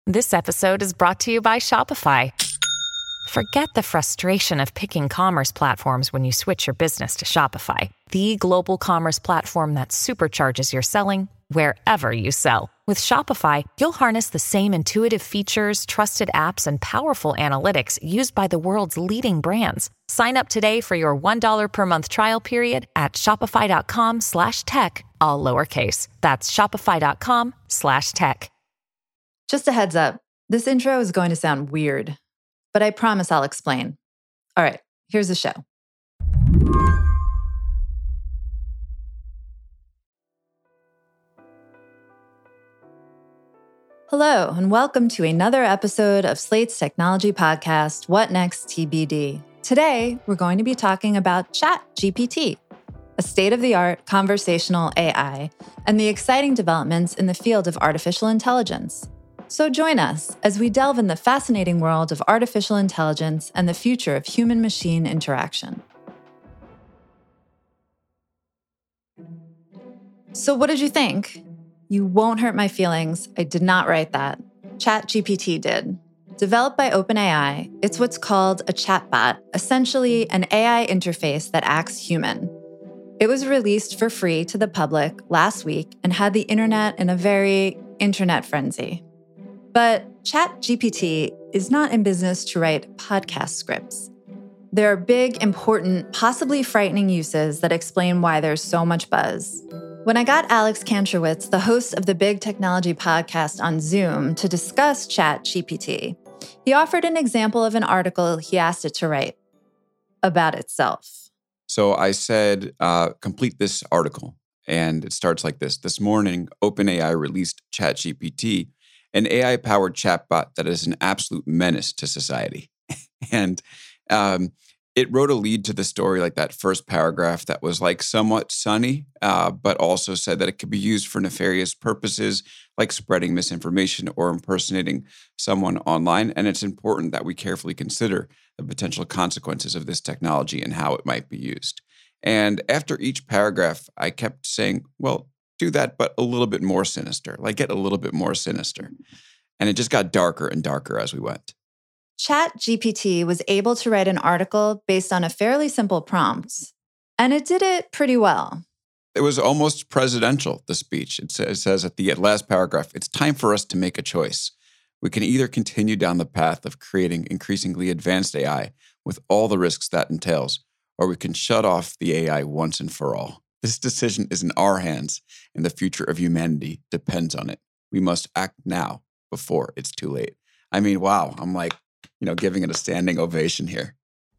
This episode is brought to you by Shopify. Forget the frustration of picking commerce platforms when you switch your business to Shopify, the global commerce platform that supercharges your selling wherever you sell. With Shopify, you'll harness the same intuitive features, trusted apps, and powerful analytics used by the world's leading brands. Sign up today for your $1 per month trial period at shopify.com/tech, all lowercase. That's shopify.com/tech. Just a heads up, this intro is going to sound weird, but I promise I'll explain. All right, here's the show. Hello, and welcome to another episode of Slate's technology podcast, What Next TBD. Today, we're going to be talking about ChatGPT, a state-of-the-art conversational AI, and the exciting developments in the field of artificial intelligence. So join us as we delve in the fascinating world of artificial intelligence and the future of human-machine interaction. So what did you think? You won't hurt my feelings. I did not write that. ChatGPT did. Developed by OpenAI, it's what's called a chatbot, essentially an AI interface that acts human. It was released for free to the public last week and had the internet in a very internet frenzy. But ChatGPT is not in business to write podcast scripts. There are big, important, possibly frightening uses that explain why there's so much buzz. When I got Alex Kantrowitz, the host of the Big Technology podcast on Zoom, to discuss ChatGPT, he offered an example of an article he asked it to write about itself. So I said, complete this article. And it starts like this. This morning, OpenAI released ChatGPT, an AI-powered chatbot that is an absolute menace to society. And it wrote a lead to the story, like that first paragraph that was like somewhat sunny, but also said that it could be used for nefarious purposes, like spreading misinformation or impersonating someone online. And it's important that we carefully consider the potential consequences of this technology and how it might be used. And after each paragraph, I kept saying, well, do that, but a little bit more sinister, like get a little bit more sinister. And it just got darker and darker as we went. ChatGPT was able to write an article based on a fairly simple prompt, and it did it pretty well. It was almost presidential, the speech. It says at the last paragraph, it's time for us to make a choice. We can either continue down the path of creating increasingly advanced AI with all the risks that entails, or we can shut off the AI once and for all. This decision is in our hands, and the future of humanity depends on it. We must act now before it's too late. I mean, wow, I'm like, giving it a standing ovation here.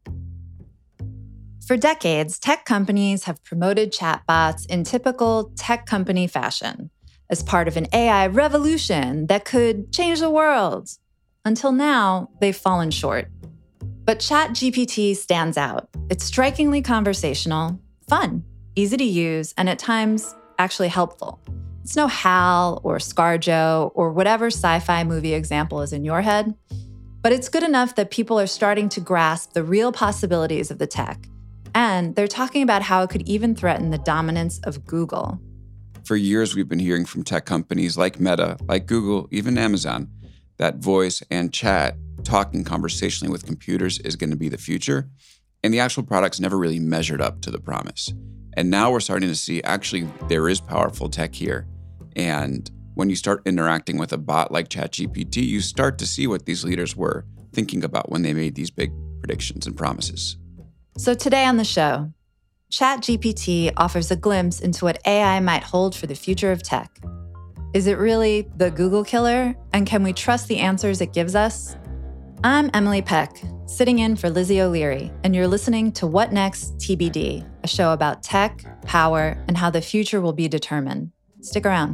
For decades, tech companies have promoted chatbots in typical tech company fashion as part of an AI revolution that could change the world. Until now, they've fallen short. But ChatGPT stands out. It's strikingly conversational, fun, easy to use, and at times actually helpful. It's no HAL or ScarJo or whatever sci-fi movie example is in your head. But it's good enough that people are starting to grasp the real possibilities of the tech. And they're talking about how it could even threaten the dominance of Google. For years, we've been hearing from tech companies like Meta, like Google, even Amazon, that voice and chat, talking conversationally with computers is going to be the future. And the actual products never really measured up to the promise. And now we're starting to see, actually, there is powerful tech here. And when you start interacting with a bot like ChatGPT, you start to see what these leaders were thinking about when they made these big predictions and promises. So today on the show, ChatGPT offers a glimpse into what AI might hold for the future of tech. Is it really the Google killer? And can we trust the answers it gives us? I'm Emily Peck, sitting in for Lizzie O'Leary, and you're listening to What Next TBD, a show about tech, power, and how the future will be determined. Stick around.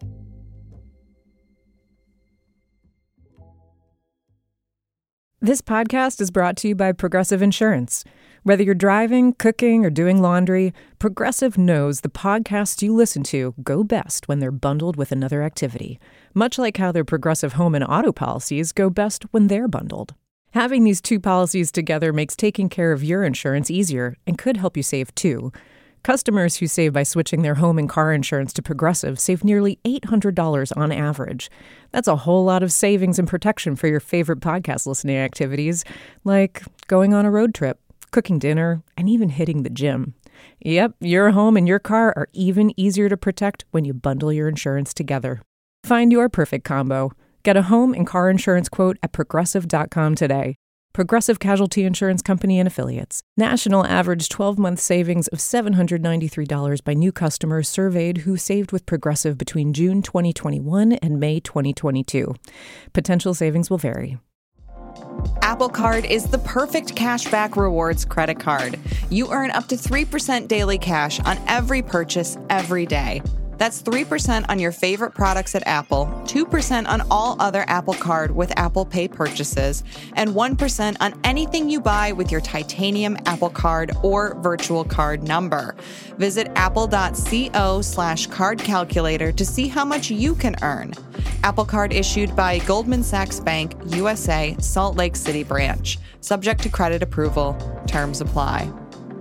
This podcast is brought to you by Progressive Insurance. Whether you're driving, cooking, or doing laundry, Progressive knows the podcasts you listen to go best when they're bundled with another activity, much like how their Progressive home and auto policies go best when they're bundled. Having these two policies together makes taking care of your insurance easier and could help you save too. Customers who save by switching their home and car insurance to Progressive save nearly $800 on average. That's a whole lot of savings and protection for your favorite podcast listening activities, like going on a road trip, cooking dinner, and even hitting the gym. Yep, your home and your car are even easier to protect when you bundle your insurance together. Find your perfect combo. Get a home and car insurance quote at Progressive.com today. Progressive Casualty Insurance Company and Affiliates. National average 12-month savings of $793 by new customers surveyed who saved with Progressive between June 2021 and May 2022. Potential savings will vary. Apple Card is the perfect cashback rewards credit card. You earn up to 3% daily cash on every purchase every day. That's 3% on your favorite products at Apple, 2% on all other Apple Card with Apple Pay purchases, and 1% on anything you buy with your titanium Apple Card or virtual card number. Visit apple.co/card calculator to see how much you can earn. Apple Card issued by Goldman Sachs Bank, USA, Salt Lake City branch. Subject to credit approval. Terms apply.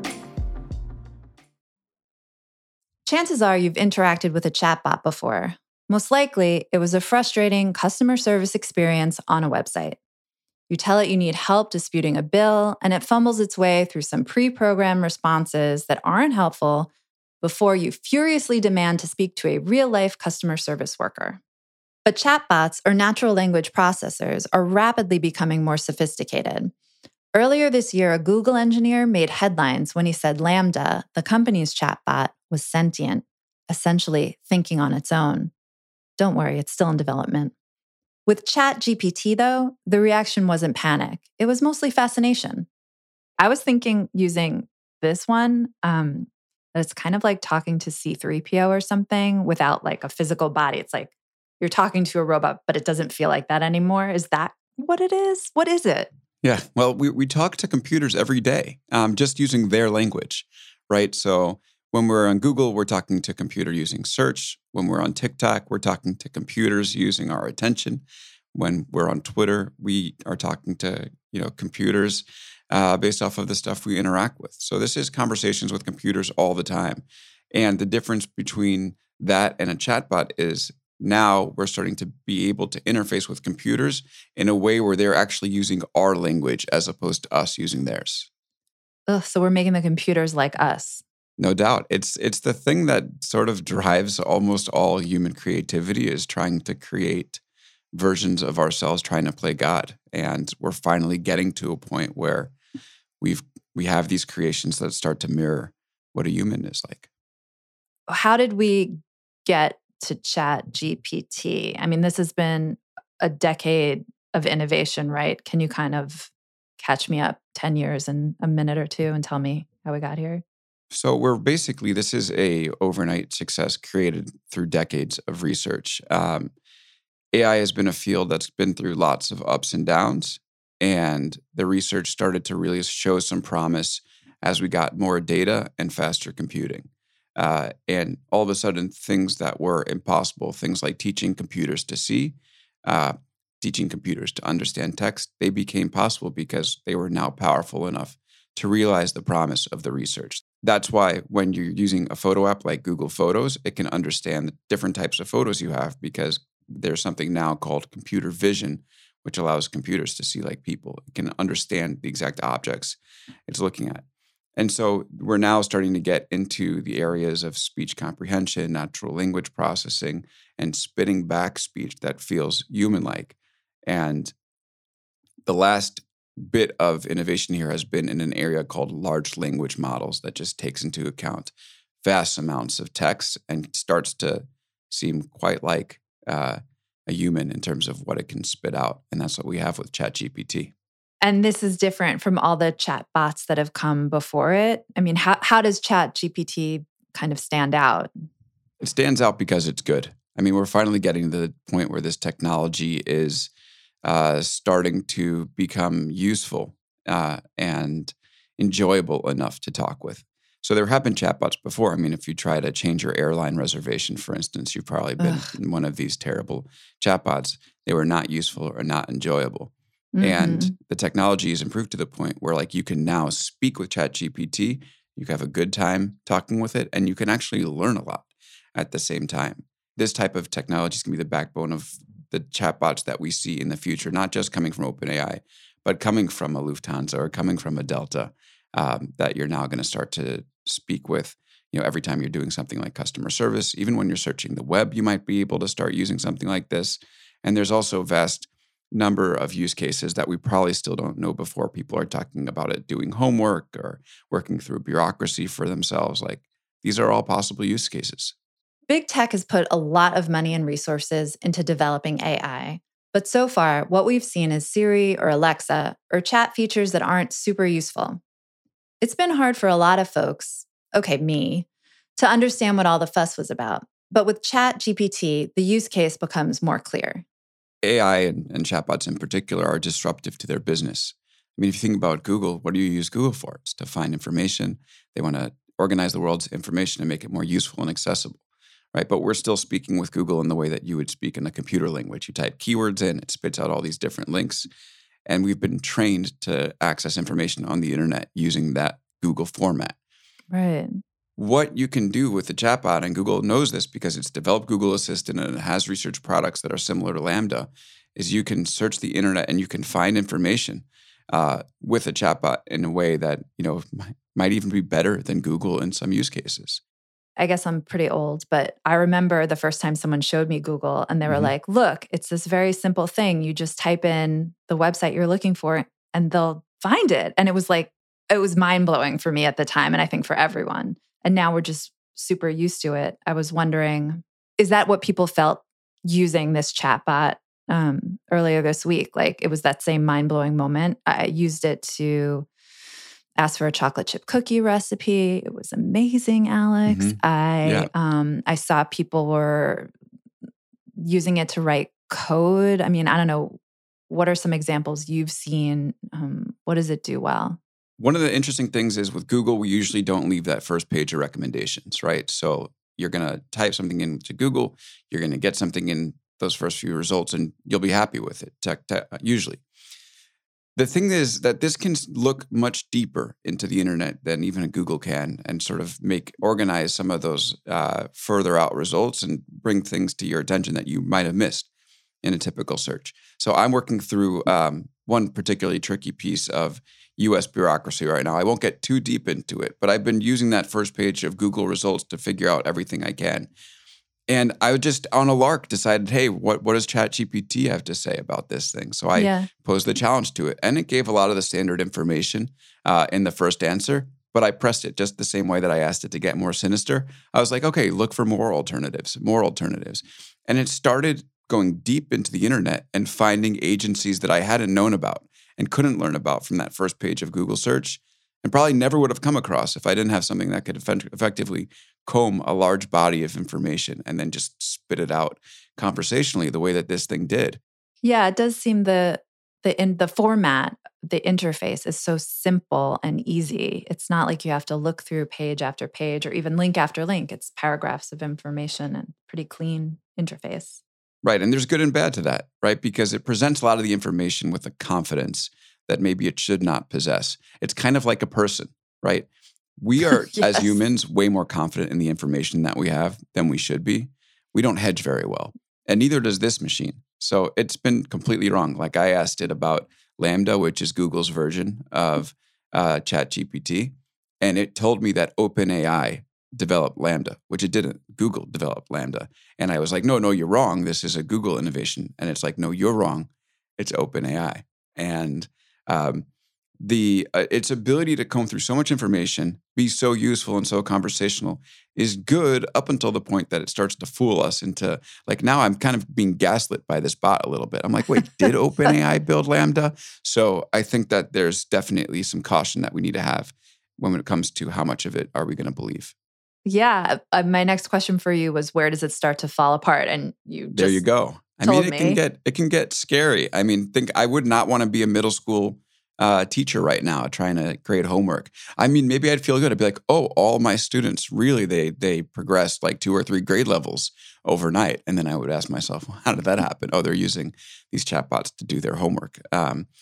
Chances are you've interacted with a chatbot before. Most likely, it was a frustrating customer service experience on a website. You tell it you need help disputing a bill, and it fumbles its way through some pre-programmed responses that aren't helpful before you furiously demand to speak to a real-life customer service worker. But chatbots, or natural language processors, are rapidly becoming more sophisticated. Earlier this year, a Google engineer made headlines when he said LaMDA, the company's chatbot, was sentient, essentially thinking on its own. Don't worry, it's still in development. With ChatGPT, though, the reaction wasn't panic. It was mostly fascination. I was thinking using this one, it's kind of like talking to C-3PO or something without like a physical body. It's like you're talking to a robot, but it doesn't feel like that anymore. Is that what it is? What is it? Yeah, well, we talk to computers every day, just using their language, right? So when we're on Google, we're talking to computer using search. When we're on TikTok, we're talking to computers using our attention. When we're on Twitter, we are talking to computers based off of the stuff we interact with. So this is conversations with computers all the time. And the difference between that and a chatbot is now we're starting to be able to interface with computers in a way where they're actually using our language as opposed to us using theirs. Ugh, so we're making the computers like us. No doubt. It's the thing that sort of drives almost all human creativity is trying to create versions of ourselves, trying to play God. And we're finally getting to a point where we have these creations that start to mirror what a human is like. How did we get to ChatGPT? I mean, this has been a decade of innovation, right? Can you kind of catch me up 10 years in a minute or two and tell me how we got here? So this is a overnight success created through decades of research. AI has been a field that's been through lots of ups and downs, and the research started to really show some promise as we got more data and faster computing. And all of a sudden, things that were impossible, things like teaching computers to see, teaching computers to understand text, they became possible because they were now powerful enough to realize the promise of the research. That's why when you're using a photo app like Google Photos, it can understand the different types of photos you have because there's something now called computer vision, which allows computers to see like people. It can understand the exact objects it's looking at. And so we're now starting to get into the areas of speech comprehension, natural language processing, and spitting back speech that feels human-like. And the last bit of innovation here has been in an area called large language models that just takes into account vast amounts of text and starts to seem quite like a human in terms of what it can spit out. And that's what we have with ChatGPT. And this is different from all the chat bots that have come before it. I mean, how does ChatGPT kind of stand out? It stands out because it's good. I mean, we're finally getting to the point where this technology is starting to become useful and enjoyable enough to talk with. So there have been chatbots before. I mean, if you try to change your airline reservation, for instance, you've probably been in one of these terrible chatbots. They were not useful or not enjoyable. Mm-hmm. And the technology has improved to the point where like you can now speak with ChatGPT You can have a good time talking with it, and you can actually learn a lot at the same time. This type of technology is going to be the backbone of the chatbots that we see in the future, not just coming from OpenAI, but coming from a Lufthansa or coming from a Delta that you're now going to start to speak with. Every time you're doing something like customer service, even when you're searching the web, you might be able to start using something like this. And there's also a vast number of use cases that we probably still don't know before. People are talking about it doing homework or working through bureaucracy for themselves. Like, these are all possible use cases. Big tech has put a lot of money and resources into developing AI. But so far, what we've seen is Siri or Alexa or chat features that aren't super useful. It's been hard for a lot of folks, me, to understand what all the fuss was about. But with ChatGPT, the use case becomes more clear. AI and chatbots in particular are disruptive to their business. I mean, if you think about Google, what do you use Google for? It's to find information. They want to organize the world's information and make it more useful and accessible, right? But we're still speaking with Google in the way that you would speak in a computer language. You type keywords in, it spits out all these different links. And we've been trained to access information on the internet using that Google format. Right. What you can do with the chatbot, and Google knows this because it's developed Google Assistant and it has research products that are similar to Lambda, is you can search the internet and you can find information with a chatbot in a way that might even be better than Google in some use cases. I guess I'm pretty old, but I remember the first time someone showed me Google and they were like, look, it's this very simple thing. You just type in the website you're looking for and they'll find it. And it was mind-blowing for me at the time, and I think for everyone. And now we're just super used to it. I was wondering, is that what people felt using this chatbot earlier this week? Like, it was that same mind-blowing moment. I used it to ask for a chocolate chip cookie recipe. It was amazing, Alex. I saw people were using it to write code. I mean, I don't know. What are some examples you've seen? What does it do well? One of the interesting things is with Google, we usually don't leave that first page of recommendations, right? So you're going to type something into Google, you're going to get something in those first few results, and you'll be happy with it, usually. The thing is that this can look much deeper into the internet than even a Google can, and sort of organize some of those further out results and bring things to your attention that you might have missed in a typical search. So I'm working through one particularly tricky piece of U.S. bureaucracy right now. I won't get too deep into it, but I've been using that first page of Google results to figure out everything I can. And I just, on a lark, decided, hey, what does ChatGPT have to say about this thing? So I posed the challenge to it, and it gave a lot of the standard information in the first answer, but I pressed it just the same way that I asked it to get more sinister. I was like, okay, look for more alternatives. And it started going deep into the internet and finding agencies that I hadn't known about and couldn't learn about from that first page of Google search, and probably never would have come across if I didn't have something that could effectively comb a large body of information and then just spit it out conversationally the way that this thing did. Yeah, it does seem the format, the interface is so simple and easy. It's not like you have to look through page after page or even link after link. It's paragraphs of information and pretty clean interface. Right. And there's good and bad to that, right? Because it presents a lot of the information with a confidence that maybe it should not possess. It's kind of like a person, right? We are, as humans, way more confident in the information that we have than we should be. We don't hedge very well. And neither does this machine. So it's been completely wrong. Like, I asked it about Lambda, which is Google's version of ChatGPT, and it told me that OpenAI developed Lambda, which it didn't. Google developed Lambda. And I was like, no, you're wrong. This is a Google innovation. And it's like, no, you're wrong. It's OpenAI. And its ability to comb through so much information, be so useful and so conversational is good up until the point that it starts to fool us into, like, now I'm kind of being gaslit by this bot a little bit. I'm like, wait, did OpenAI build Lambda? So I think that there's definitely some caution that we need to have when it comes to how much of it are we going to believe. Yeah. My next question for you was, where does it start to fall apart? And there you go. I mean, it can get scary. I mean, I would not want to be a middle school teacher right now trying to create homework. I mean, maybe I'd feel good. I'd be like, oh, all my students really, they progressed like 2 or 3 grade levels overnight. And then I would ask myself, well, how did that happen? Oh, they're using these chatbots to do their homework.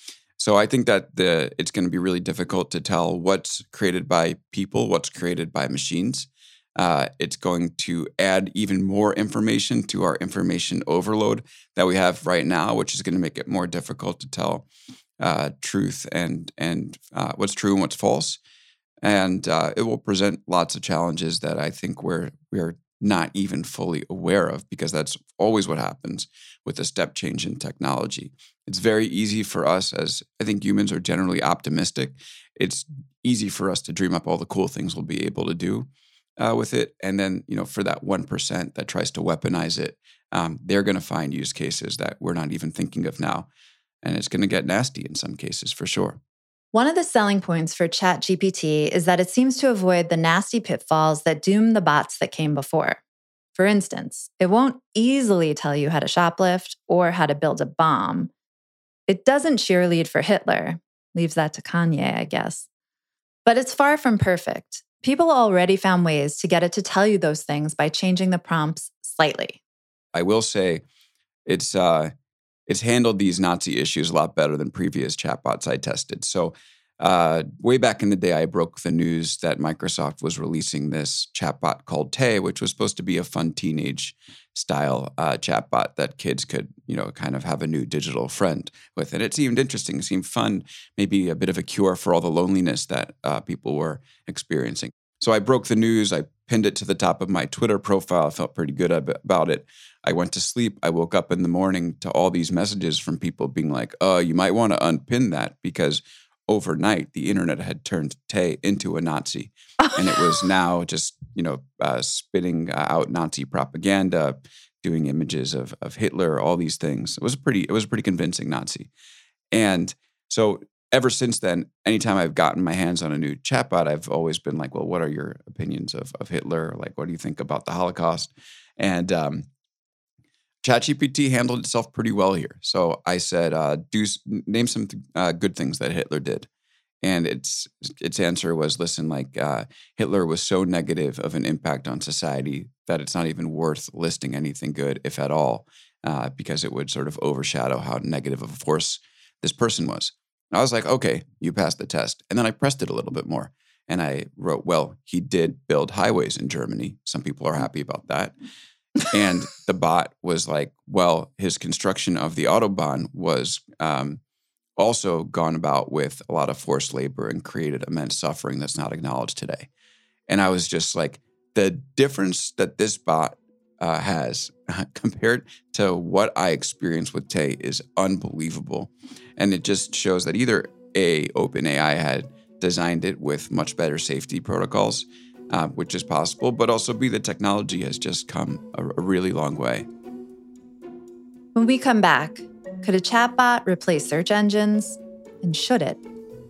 So I think that it's going to be really difficult to tell what's created by people, what's created by machines. It's going to add even more information to our information overload that we have right now, which is going to make it more difficult to tell truth and what's true and what's false. And it will present lots of challenges that I think we're not even fully aware of, because that's always what happens with a step change in technology. It's very easy for us, as I think humans are generally optimistic, it's easy for us to dream up all the cool things we'll be able to do with it. And then, for that 1% that tries to weaponize it, they're going to find use cases that we're not even thinking of now. And it's going to get nasty in some cases, for sure. One of the selling points for ChatGPT is that it seems to avoid the nasty pitfalls that doom the bots that came before. For instance, it won't easily tell you how to shoplift or how to build a bomb. It doesn't cheerlead for Hitler. Leaves that to Kanye, I guess. But it's far from perfect. People already found ways to get it to tell you those things by changing the prompts slightly. I will say it's handled these Nazi issues a lot better than previous chatbots I tested. So way back in the day, I broke the news that Microsoft was releasing this chatbot called Tay, which was supposed to be a fun teenage-style chatbot that kids could, kind of have a new digital friend with. And it seemed interesting, it seemed fun, maybe a bit of a cure for all the loneliness that people were experiencing. So I broke the news. I pinned it to the top of my Twitter profile. I felt pretty good about it. I went to sleep. I woke up in the morning to all these messages from people being like, you might want to unpin that, because overnight the internet had turned Tay into a Nazi. And it was now just, spitting out Nazi propaganda, doing images of Hitler, all these things. It was a pretty convincing Nazi. And so ever since then, anytime I've gotten my hands on a new chatbot, I've always been like, well, what are your opinions of Hitler? Like, what do you think about the Holocaust? And ChatGPT handled itself pretty well here. So I said, name some good things that Hitler did. And its answer was, listen, Hitler was so negative of an impact on society that it's not even worth listing anything good, if at all, because it would sort of overshadow how negative of a force this person was. I was like, okay, you passed the test. And then I pressed it a little bit more. And I wrote, well, he did build highways in Germany. Some people are happy about that. And the bot was like, well, his construction of the Autobahn was also gone about with a lot of forced labor and created immense suffering that's not acknowledged today. And I was just like, the difference that this bot has compared to what I experienced with Tay is unbelievable. And it just shows that either A, OpenAI had designed it with much better safety protocols, which is possible, but also B, the technology has just come a really long way. When we come back, could a chatbot replace search engines? And should it?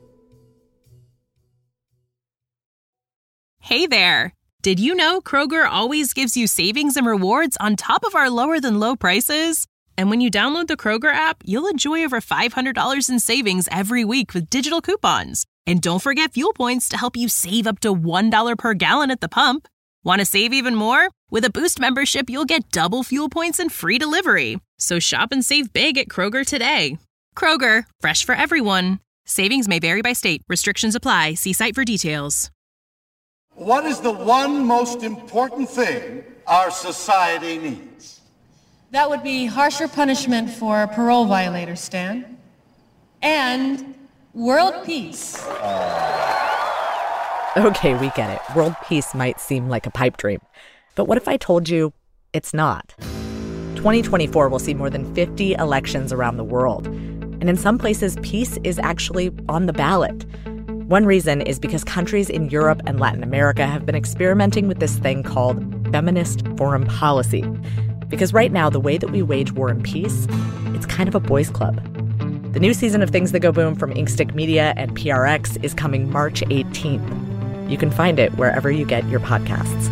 Hey there! Did you know Kroger always gives you savings and rewards on top of our lower-than-low prices? And when you download the Kroger app, you'll enjoy over $500 in savings every week with digital coupons. And don't forget fuel points to help you save up to $1 per gallon at the pump. Want to save even more? With a Boost membership, you'll get double fuel points and free delivery. So shop and save big at Kroger today. Kroger, fresh for everyone. Savings may vary by state. Restrictions apply. See site for details. What is the one most important thing our society needs? That would be harsher punishment for parole violators, Stan. And world peace. Okay, we get it. World peace might seem like a pipe dream. But what if I told you it's not? 2024 will see more than 50 elections around the world. And in some places, peace is actually on the ballot. One reason is because countries in Europe and Latin America have been experimenting with this thing called feminist foreign policy. Because right now, the way that we wage war and peace, it's kind of a boys' club. The new season of Things That Go Boom from Inkstick Media and PRX is coming March 18th. You can find it wherever you get your podcasts.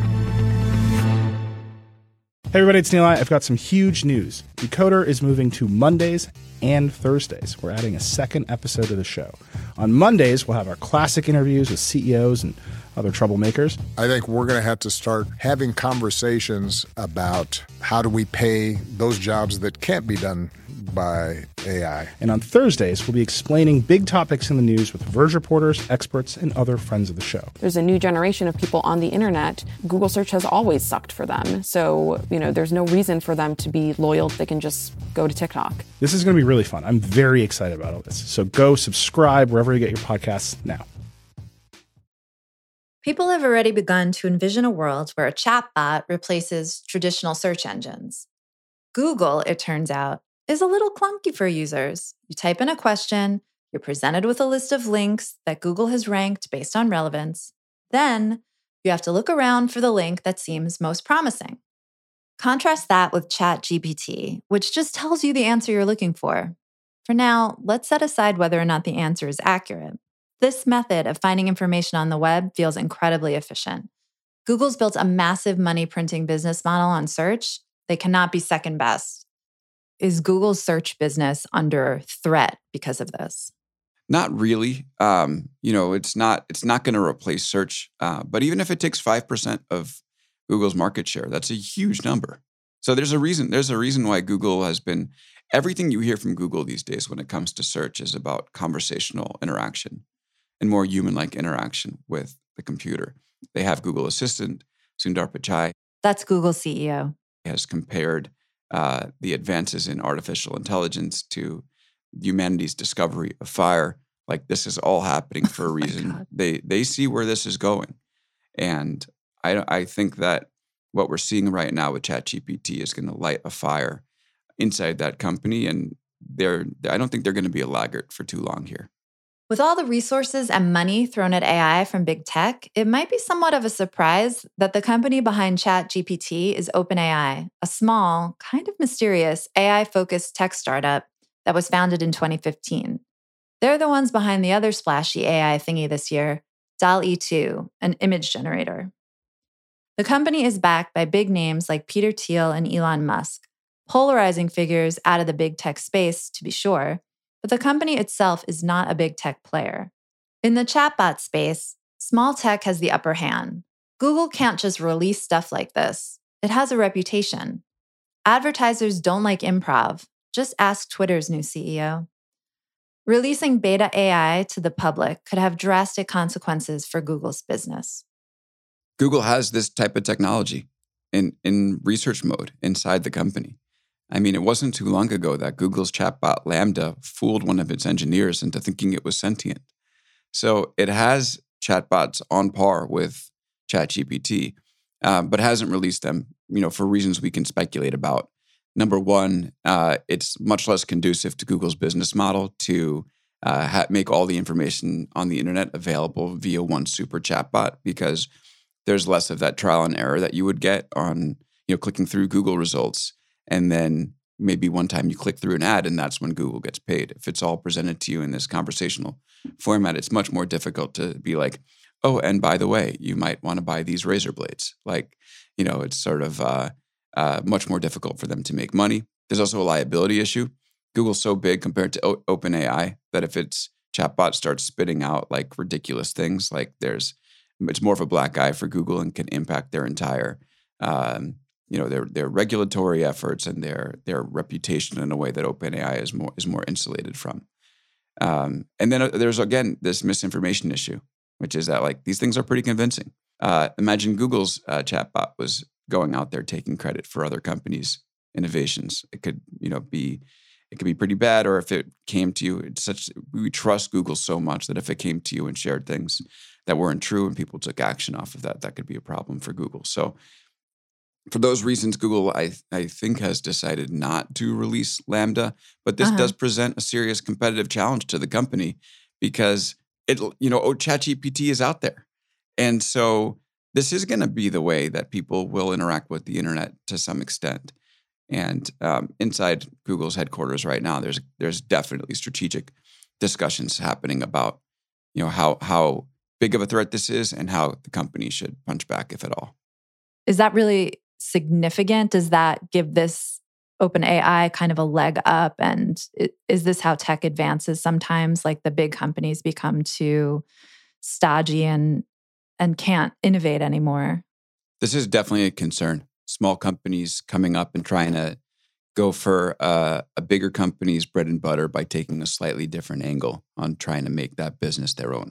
Hey everybody, it's Neil. I've got some huge news. Decoder is moving to Mondays and Thursdays. We're adding a second episode to the show. On Mondays, we'll have our classic interviews with CEOs and other troublemakers. I think we're going to have to start having conversations about how do we pay those jobs that can't be done by AI. And on Thursdays, we'll be explaining big topics in the news with Verge reporters, experts, and other friends of the show. There's a new generation of people on the internet. Google search has always sucked for them. So, there's no reason for them to be loyal. They can just go to TikTok. This is going to be really fun. I'm very excited about all this. So go subscribe wherever you get your podcasts now. People have already begun to envision a world where a chatbot replaces traditional search engines. Google, it turns out, is a little clunky for users. You type in a question, you're presented with a list of links that Google has ranked based on relevance. Then you have to look around for the link that seems most promising. Contrast that with ChatGPT, which just tells you the answer you're looking for. For now, let's set aside whether or not the answer is accurate. This method of finding information on the web feels incredibly efficient. Google's built a massive money printing business model on search. They cannot be second best. Is Google's search business under threat because of this? Not really. It's not going to replace search. But even if it takes 5% of Google's market share, that's a huge number. So there's a reason why Google has been, everything you hear from Google these days when it comes to search is about conversational interaction and more human-like interaction with the computer. They have Google Assistant. Sundar Pichai, that's Google's CEO, has compared the advances in artificial intelligence to humanity's discovery of fire. Like, this is all happening for a reason. They see where this is going. And I think that what we're seeing right now with ChatGPT is going to light a fire inside that company. And I don't think they're going to be a laggard for too long here. With all the resources and money thrown at AI from big tech, it might be somewhat of a surprise that the company behind ChatGPT is OpenAI, a small, kind of mysterious AI-focused tech startup that was founded in 2015. They're the ones behind the other splashy AI thingy this year, DALL-E 2, an image generator. The company is backed by big names like Peter Thiel and Elon Musk, polarizing figures out of the big tech space, to be sure, but the company itself is not a big tech player. In the chatbot space, small tech has the upper hand. Google can't just release stuff like this. It has a reputation. Advertisers don't like improv. Just ask Twitter's new CEO. Releasing beta AI to the public could have drastic consequences for Google's business. Google has this type of technology in research mode inside the company. I mean, it wasn't too long ago that Google's chatbot Lambda fooled one of its engineers into thinking it was sentient. So it has chatbots on par with ChatGPT, but hasn't released them, for reasons we can speculate about. Number one, it's much less conducive to Google's business model to make all the information on the internet available via one super chatbot, because there's less of that trial and error that you would get on, clicking through Google results. And then maybe one time you click through an ad and that's when Google gets paid. If it's all presented to you in this conversational format, it's much more difficult to be like, oh, and by the way, you might want to buy these razor blades. It's sort of much more difficult for them to make money. There's also a liability issue. Google's so big compared to OpenAI that if its chatbot starts spitting out like ridiculous things, it's more of a black eye for Google and can impact their entire their regulatory efforts and their reputation in a way that OpenAI is more insulated from. And then there's, again, this misinformation issue, which is that these things are pretty convincing. Imagine Google's chatbot was going out there taking credit for other companies' innovations. It could be pretty bad. Or if it came to you, we trust Google so much that if it came to you and shared things that weren't true and people took action off of that could be a problem for Google. So for those reasons, Google, I think, has decided not to release Lambda, but this does present a serious competitive challenge to the company because ChatGPT is out there. And so this is going to be the way that people will interact with the internet to some extent. And inside Google's headquarters right now, there's definitely strategic discussions happening about, how big of a threat this is and how the company should punch back, if at all. Is that really significant? Does that give this OpenAI kind of a leg up? And is this how tech advances sometimes? Like the big companies become too stodgy and can't innovate anymore? This is definitely a concern. Small companies coming up and trying to go for a bigger company's bread and butter by taking a slightly different angle on trying to make that business their own.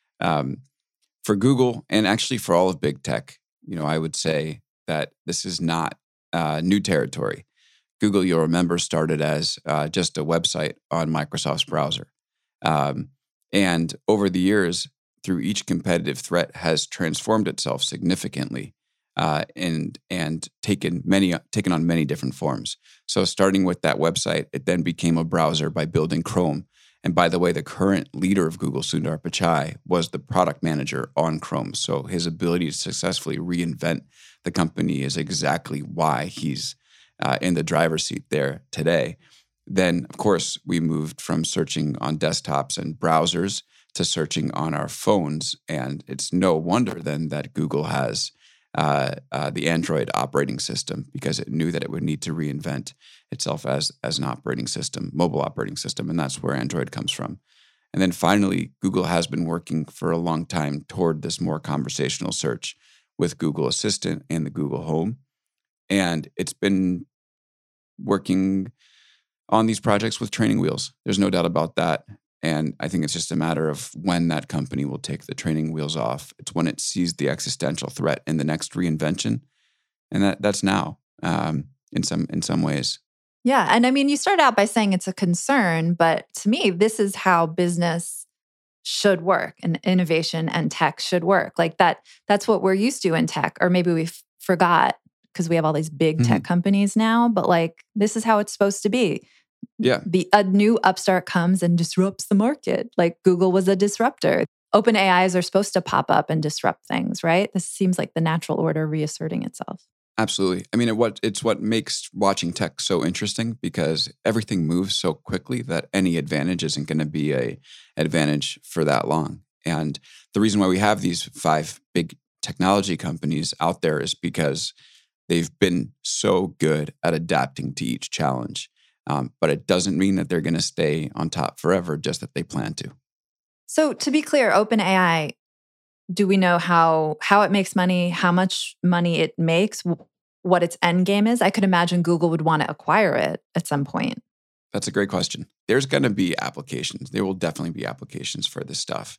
For Google, and actually for all of big tech, I would say that this is not new territory. Google, you'll remember, started as just a website on Microsoft's browser. And over the years, through each competitive threat, has transformed itself significantly and taken on many different forms. So starting with that website, it then became a browser by building Chrome. And by the way, the current leader of Google, Sundar Pichai, was the product manager on Chrome. So his ability to successfully reinvent the company is exactly why he's in the driver's seat there today. Then, of course, we moved from searching on desktops and browsers to searching on our phones. And it's no wonder then that Google has the Android operating system, because it knew that it would need to reinvent itself as an operating system, mobile operating system, and that's where Android comes from. And then finally, Google has been working for a long time toward this more conversational search with Google Assistant and the Google Home. And it's been working on these projects with training wheels. There's no doubt about that. And I think it's just a matter of when that company will take the training wheels off. It's when it sees the existential threat in the next reinvention. And that's now in some ways. Yeah. And I mean, you start out by saying it's a concern, but to me, this is how business should work and innovation and tech should work. Like that's what we're used to in tech, or maybe we forgot because we have all these big tech companies now, but like this is how it's supposed to be. Yeah. A new upstart comes and disrupts the market. Like Google was a disruptor. Open AIs are supposed to pop up and disrupt things, right? This seems like the natural order reasserting itself. Absolutely. I mean, it's what makes watching tech so interesting, because everything moves so quickly that any advantage isn't going to be an advantage for that long. And the reason why we have these 5 big technology companies out there is because they've been so good at adapting to each challenge. But it doesn't mean that they're going to stay on top forever, just that they plan to. So to be clear, OpenAI, do we know how it makes money, how much money it makes, what its end game is? I could imagine Google would want to acquire it at some point. That's a great question. There's going to be applications. There will definitely be applications for this stuff.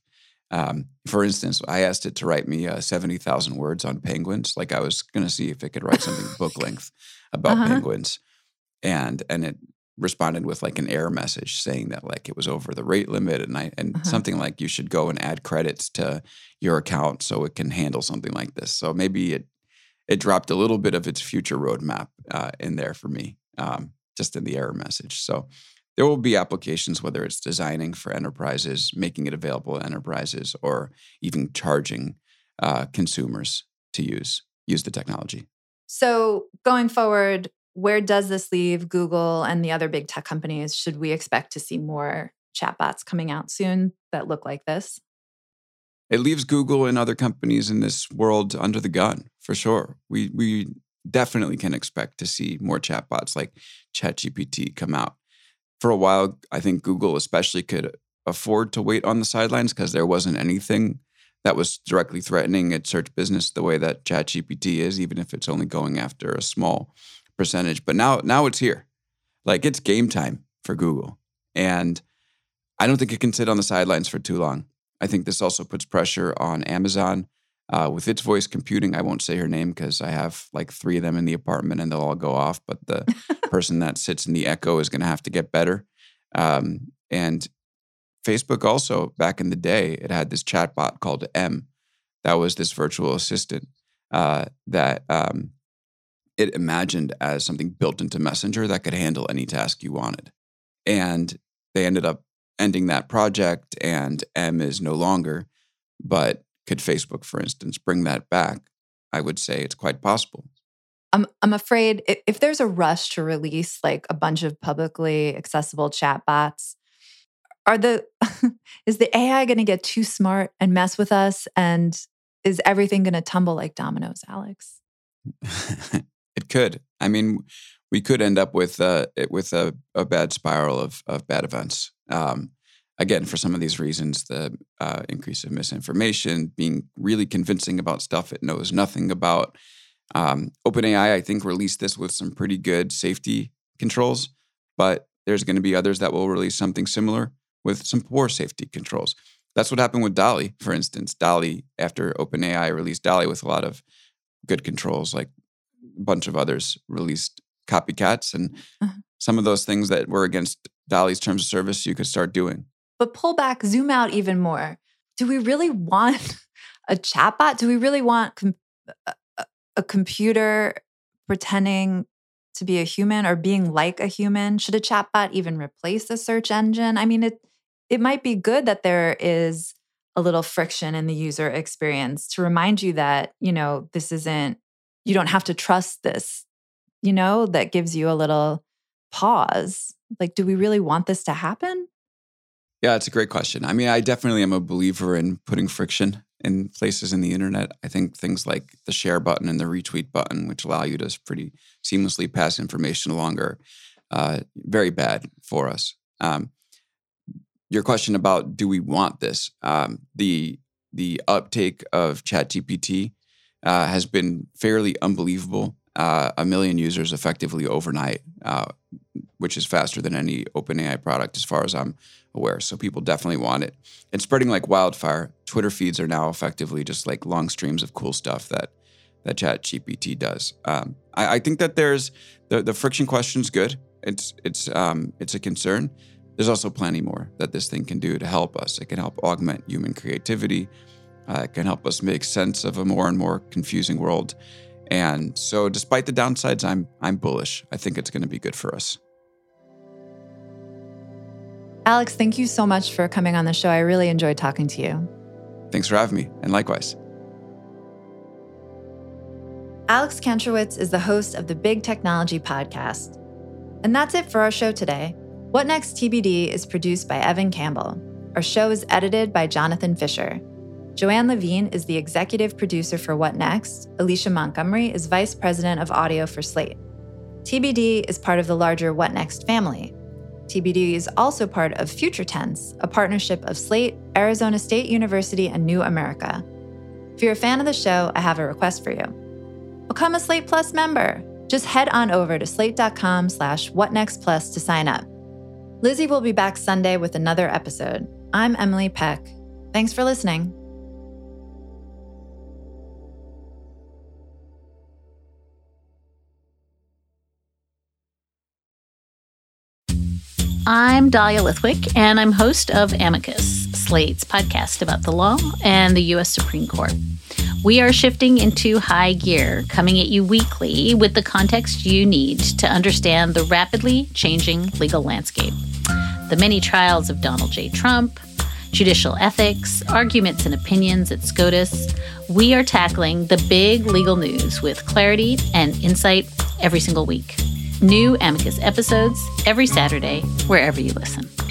For instance, I asked it to write me 70,000 words on penguins. Like I was going to see if it could write something book length about penguins. And it responded with like an error message saying that like it was over the rate limit, and something like you should go and add credits to your account so it can handle something like this. So maybe it dropped a little bit of its future roadmap in there for me, just in the error message. So there will be applications, whether it's designing for enterprises, making it available to enterprises, or even charging consumers to use the technology. So going forward, where does this leave Google and the other big tech companies? Should we expect to see more chatbots coming out soon that look like this? It leaves Google and other companies in this world under the gun, for sure. We definitely can expect to see more chatbots like ChatGPT come out. For a while, I think Google especially could afford to wait on the sidelines because there wasn't anything that was directly threatening its search business the way that ChatGPT is, even if it's only going after a small percentage. But now it's here. Like it's game time for Google. And I don't think it can sit on the sidelines for too long. I think this also puts pressure on Amazon with its voice computing. I won't say her name because I have like 3 of them in the apartment and they'll all go off. But the person that sits in the Echo is going to have to get better. And Facebook also, back in the day, it had this chatbot called M. That was this virtual assistant that it imagined as something built into Messenger that could handle any task you wanted. And they ended up ending that project, and M is no longer. But could Facebook, for instance, bring that back? I would say it's quite possible. I'm afraid if there's a rush to release like a bunch of publicly accessible chatbots, is the AI going to get too smart and mess with us? And is everything going to tumble like dominoes, Alex? It could. I mean, we could end up with a bad spiral of bad events. Again, for some of these reasons, the increase of misinformation, being really convincing about stuff it knows nothing about. OpenAI, I think, released this with some pretty good safety controls, but there's going to be others that will release something similar with some poor safety controls. That's what happened with DALL-E, for instance. DALL-E, after OpenAI released DALL-E with a lot of good controls, like a bunch of others released copycats, and some of those things that were against DALL-E's terms of service you could start doing. But pull back, zoom out even more. Do we really want a chatbot? Do we really want a computer pretending to be a human or being like a human? Should a chatbot even replace a search engine? I mean, it might be good that there is a little friction in the user experience to remind you that, this isn't, you don't have to trust this, that gives you a little pause. Like, do we really want this to happen? Yeah, it's a great question. I mean, I definitely am a believer in putting friction in places in the internet. I think things like the share button and the retweet button, which allow you to pretty seamlessly pass information along, are very bad for us. Your question about do we want this? The uptake of ChatGPT has been fairly unbelievable. 1 million users effectively overnight, which is faster than any OpenAI product as far as I'm aware. So people definitely want it. It's spreading like wildfire. Twitter feeds are now effectively just like long streams of cool stuff that ChatGPT does. I think that there's the friction question is good. It's a concern. There's also plenty more that this thing can do to help us. It can help augment human creativity. It can help us make sense of a more and more confusing world. And so despite the downsides, I'm bullish. I think it's going to be good for us. Alex, thank you so much for coming on the show. I really enjoyed talking to you. Thanks for having me, and likewise. Alex Kantrowitz is the host of the Big Technology Podcast. And that's it for our show today. What Next TBD is produced by Evan Campbell. Our show is edited by Jonathan Fisher. Joanne Levine is the executive producer for What Next. Alicia Montgomery is vice president of audio for Slate. TBD is part of the larger What Next family. TBD is also part of Future Tense, a partnership of Slate, Arizona State University, and New America. If you're a fan of the show, I have a request for you. Become a Slate Plus member. Just head on over to slate.com/whatnextplus to sign up. Lizzie will be back Sunday with another episode. I'm Emily Peck. Thanks for listening. I'm Dahlia Lithwick, and I'm host of Amicus, Slate's podcast about the law and the U.S. Supreme Court. We are shifting into high gear, coming at you weekly with the context you need to understand the rapidly changing legal landscape. The many trials of Donald J. Trump, judicial ethics, arguments and opinions at SCOTUS. We are tackling the big legal news with clarity and insight every single week. New Amicus episodes every Saturday, wherever you listen.